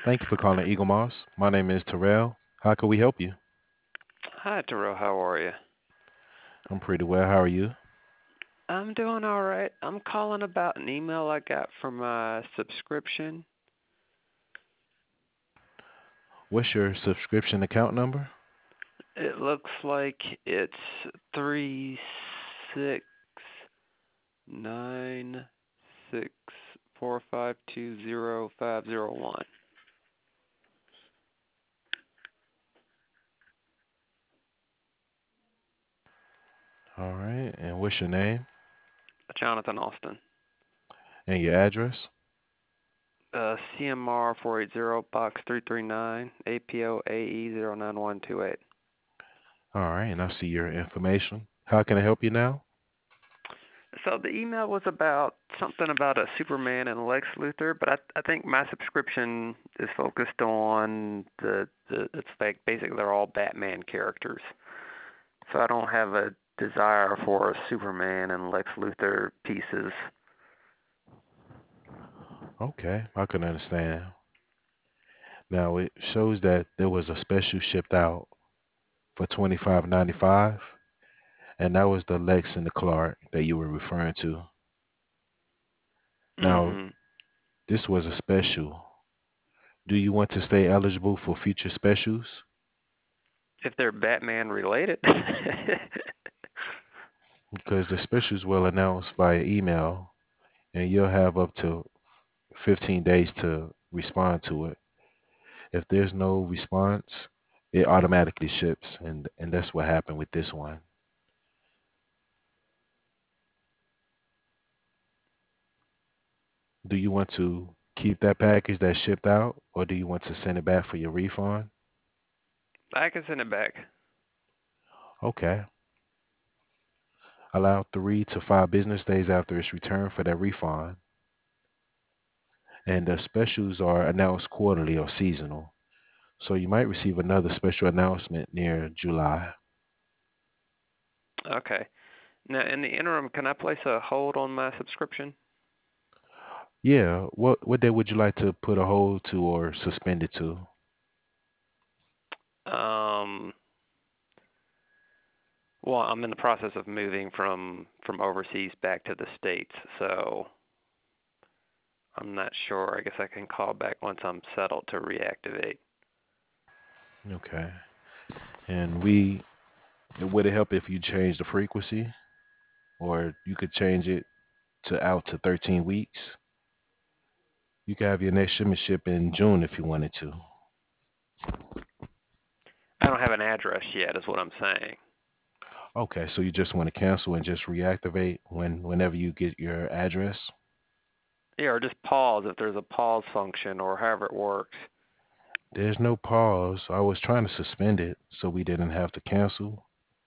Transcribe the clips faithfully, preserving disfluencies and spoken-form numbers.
Thank you for calling Eagle Moss. My name is Terrell. How can we help you? Hi, Terrell. How are you? I'm pretty well. How are you? I'm doing all right. I'm calling about an email I got from my subscription. What's your subscription account number? It looks like it's three six nine six four five two zero five zero one. All right. And what's your name Jonathan Austin. and your address? Uh, C M R four eight zero box three three nine A P O A E zero nine one two eight. All right. And I see your information. How can I help you now? So the email was about something about a Superman and Lex Luthor, but I I think my subscription is focused on the the it's like basically they're all Batman characters. So I don't have a desire for Superman and Lex Luthor pieces. Okay. I can understand. Now it shows that there was a special shipped out for twenty-five ninety-five, and that was the Lex and the Clark that you were referring to. Now, Mhm. this was a special. Do you want to stay eligible for future specials? If they're Batman related. Because the specials will announce via email, and you'll have up to fifteen days to respond to it. If there's no response, it automatically ships, and and that's what happened with this one. Do you want to keep that package that shipped out, or do you want to send it back for your refund? I can send it back. Okay. Allow three to five business days after its return for that refund. And the specials are announced quarterly or seasonal. So you might receive another special announcement near July. Okay. Now in the interim, can I place a hold on my subscription? Yeah, what what day would you like to put a hold to or suspend it to? Um Well, I'm in the process of moving from from overseas back to the States, so I'm not sure. I guess I can call back once I'm settled to reactivate. Okay. And we would it help if you change the frequency, or you could change it to out to thirteen weeks? You could have your next shipment ship in June if you wanted to. I don't have an address yet, is what I'm saying. Okay, so you just want to cancel and just reactivate when whenever you get your address? Yeah, or just pause if there's a pause function or however it works. There's no pause. I was trying to suspend it so we didn't have to cancel.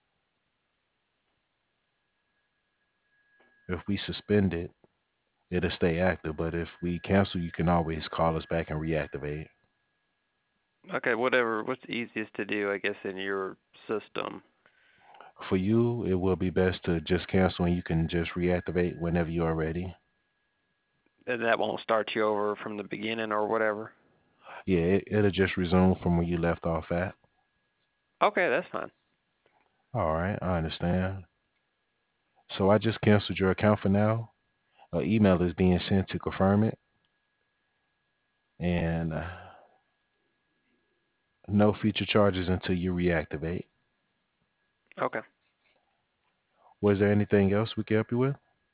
If we suspend it, it'll stay active, but if we cancel, you can always call us back and reactivate. Okay, whatever. What's easiest to do, I guess, in your system? For you, it will be best to just cancel and you can just reactivate whenever you are ready. And that won't start you over from the beginning or whatever. Yeah, it, it'll just resume from where you left off at. Okay, that's fine. All right, I understand. So I just canceled your account for now. An email is being sent to confirm it, and uh, no future charges until you reactivate. Okay. Was there anything else we could help you with?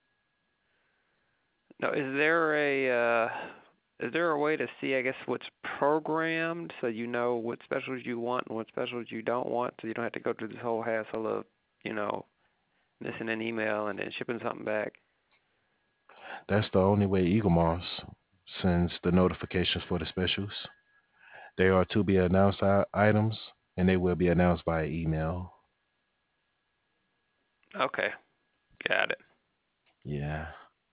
Now, is there a uh, is there a way to see, I guess, what's programmed so you know what specials you want and what specials you don't want, so you don't have to go through this whole hassle of, you know, missing an email and then shipping something back? That's the only way Eagle Moss sends the notifications for the specials. They are to be announced i- items, and they will be announced via email. Okay, got it. Yeah.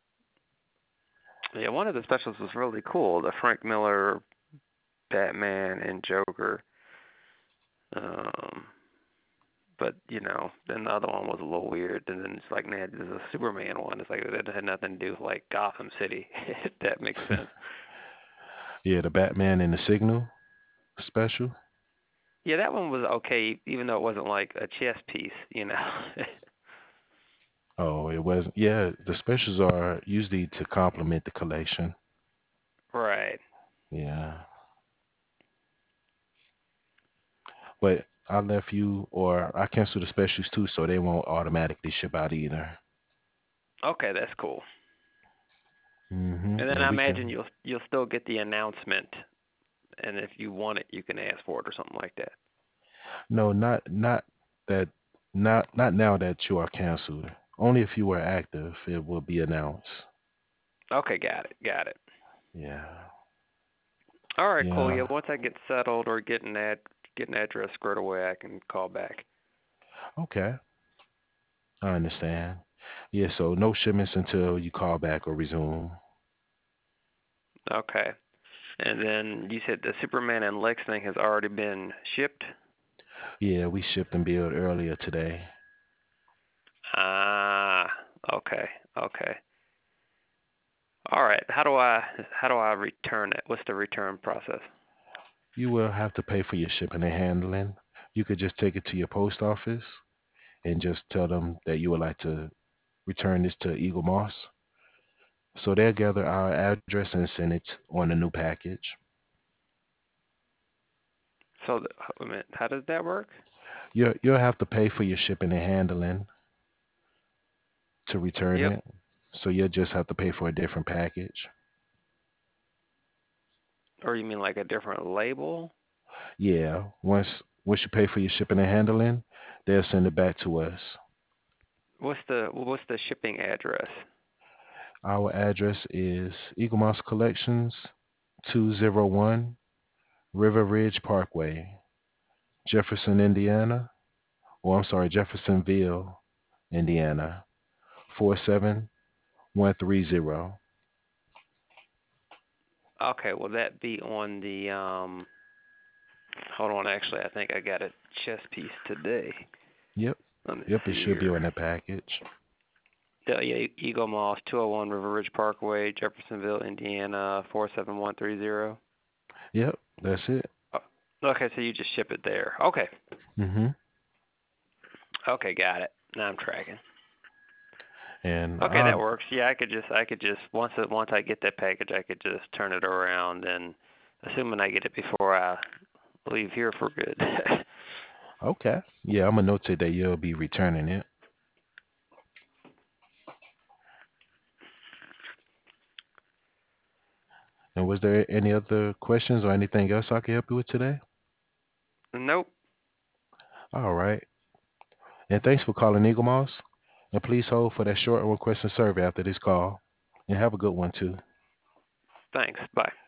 Yeah, one of the specials was really cool, the Frank Miller Batman and Joker. Um, but you know, then the other one was a little weird. And then it's like, man, there's a Superman one. It's like that had nothing to do with like Gotham City. If that makes sense. Yeah, the Batman and the Signal special. Yeah, that one was okay, even though it wasn't like a chess piece, you know. Oh, it wasn't. Yeah, the specials are usually to complement the collection. Right. Yeah, but I left you, or I canceled the specials too, so they won't automatically ship out either. Okay, that's cool. Hmm. And then And I we imagine can. you'll you'll still get the announcement, and if you want it, you can ask for it or something like that. No, not not that. Not not now that you are canceled. Only if you were active, it will be announced. Okay, got it, got it. Yeah. All right, cool. Yeah. Yeah, once I get settled or get an ad get an address squared away, I can call back. Okay. I understand. Yeah, so no shipments until you call back or resume. Okay. And then you said the Superman and Lex thing has already been shipped. Yeah, we shipped and billed earlier today. Ah, okay, okay. All right. How do I how do I return it? What's the return process? You will have to pay for your shipping and handling. You could just take it to your post office and just tell them that you would like to return this to Eagle Moss. So they'll gather our address and send it on a new package. So, the, wait a minute, how does that work? You'll, you'll have to pay for your shipping and handling to return Yep. it. So you'll just have to pay for a different package. Or you mean like a different label? Yeah, once once you pay for your shipping and handling, they'll send it back to us. What's the what's the shipping address? Our address is Eagle Moss Collections, two oh one River Ridge Parkway, Jefferson, Indiana. Or I'm sorry, Jeffersonville, Indiana, four seven one three zero. Okay, will that be on the um? Hold on, actually, I think I got a chess piece today. Yep, Let me yep, it see should be here. on that package. Yeah, yeah, Eagle Moss, two oh one River Ridge Parkway, Jeffersonville, Indiana, four seven one three zero. Yep, that's it. Oh, okay, so you just ship it there. Okay. Hmm. Okay, got it. Now I'm tracking. And Okay, that um, works. Yeah, I could just I could just once it once I get that package, I could just turn it around and assuming I get it before I leave here for good. okay, yeah, I'm gonna notate that you'll be returning it. And was there any other questions or anything else I can help you with today? Nope. All right. And thanks for calling Eagle Moss. And please hold for that short and requesting survey after this call. And have a good one too. Thanks. Bye.